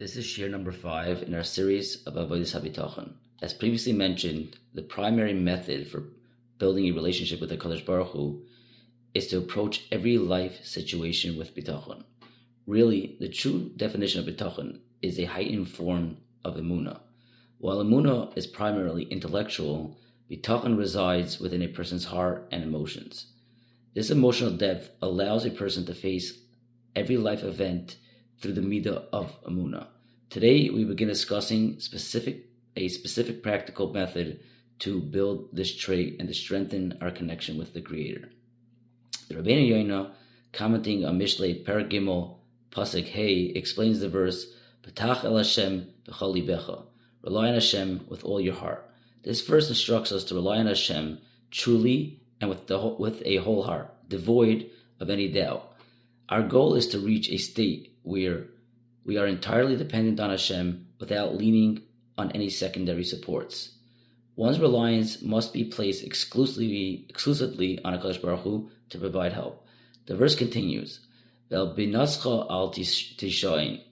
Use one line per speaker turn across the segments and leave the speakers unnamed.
This is shir number 5 in our series of Avodas HaBitachon. As previously mentioned, the primary method for building a relationship with the HaKadosh Baruch Hu is to approach every life situation with bitachon. Really, the true definition of bitachon is a heightened form of emunah. While emunah is primarily intellectual, bitachon resides within a person's heart and emotions. This emotional depth allows a person to face every life event through the midah of emunah. Today, we begin discussing a specific practical method to build this trait and to strengthen our connection with the Creator. The Rabbeinu Yonah, commenting on Mishlei Perek Gimel Pasuk Hey, explains the verse, "B'tach el Hashem b'chol libecha," rely on Hashem with all your heart. This verse instructs us to rely on Hashem truly and with a whole heart, devoid of any doubt. Our goal is to reach a state where we are entirely dependent on Hashem without leaning on any secondary supports. One's reliance must be placed exclusively on HaKadosh Baruch Hu to provide help. The verse continues, "Vel binascha al tishayin,"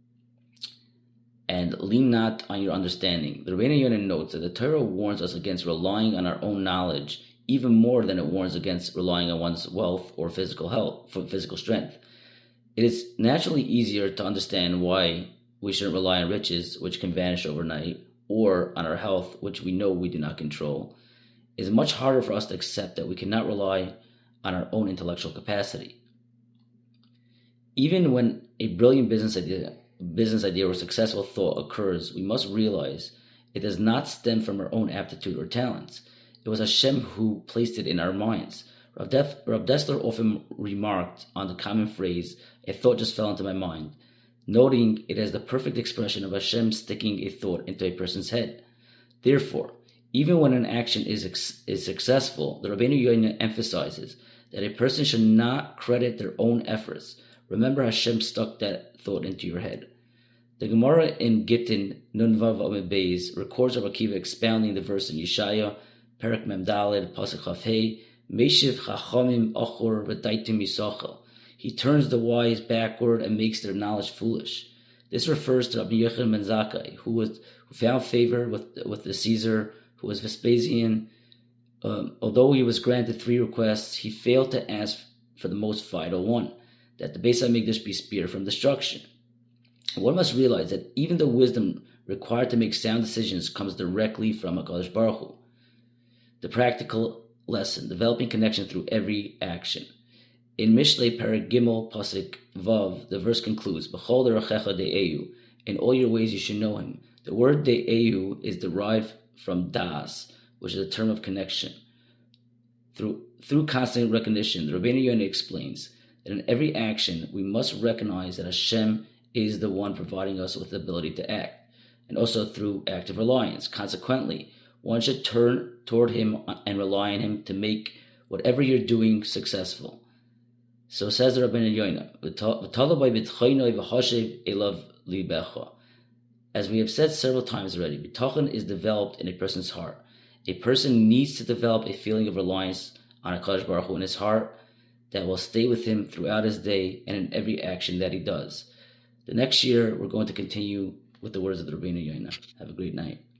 and lean not on your understanding. The Rabbeinu Yonah notes that the Torah warns us against relying on our own knowledge even more than it warns against relying on one's wealth or physical health, for physical strength. It is naturally easier to understand why we shouldn't rely on riches, which can vanish overnight, or on our health, which we know we do not control. It is much harder for us to accept that we cannot rely on our own intellectual capacity. Even when a brilliant business idea or successful thought occurs, we must realize it does not stem from our own aptitude or talents. It was Hashem who placed it in our minds. Rav Dessler often remarked on the common phrase, "A thought just fell into my mind," noting it as the perfect expression of Hashem sticking a thought into a person's head. Therefore, even when an action is successful, the Rabbeinu Yonah emphasizes that a person should not credit their own efforts. Remember, Hashem stuck that thought into your head. The Gemara in Gittin Nun Vav Amud Beis records Rabbi Akiva expounding the verse in Yeshaya, Perek Mem Daled, Pasuk Chaf Hey, Meshiv Chachamim Achor V'Taitim Yisachel. He turns the wise backward and makes their knowledge foolish. This refers to Rabbi Yochanan ben Zakkai, who found favor with the Caesar, who was Vespasian. Although he was granted 3 requests, he failed to ask for the most vital one, that the Beis HaMikdash be spared from destruction. One must realize that even the wisdom required to make sound decisions comes directly from HaKadosh Baruch Hu. The practical lesson, developing connection through every action. In Mishlei Perek Gimel Pasuk Vav, the verse concludes, "B'chol derechecha de'eyu," in all your ways you should know him. The word de'eyu is derived from das, which is a term of connection. Through constant recognition, the Rabbeinu Yonah explains that in every action we must recognize that Hashem is the one providing us with the ability to act, and also through active reliance. Consequently, one should turn toward him and rely on him to make whatever you're doing successful. So says the Rabbeinu Yonah, as we have said several times already, bitachon is developed in a person's heart. A person needs to develop a feeling of reliance on HaKadosh Baruch Hu in his heart that will stay with him throughout his day and in every action that he does. The next year, we're going to continue with the words of the Rabbeinu Yonah. Have a great night.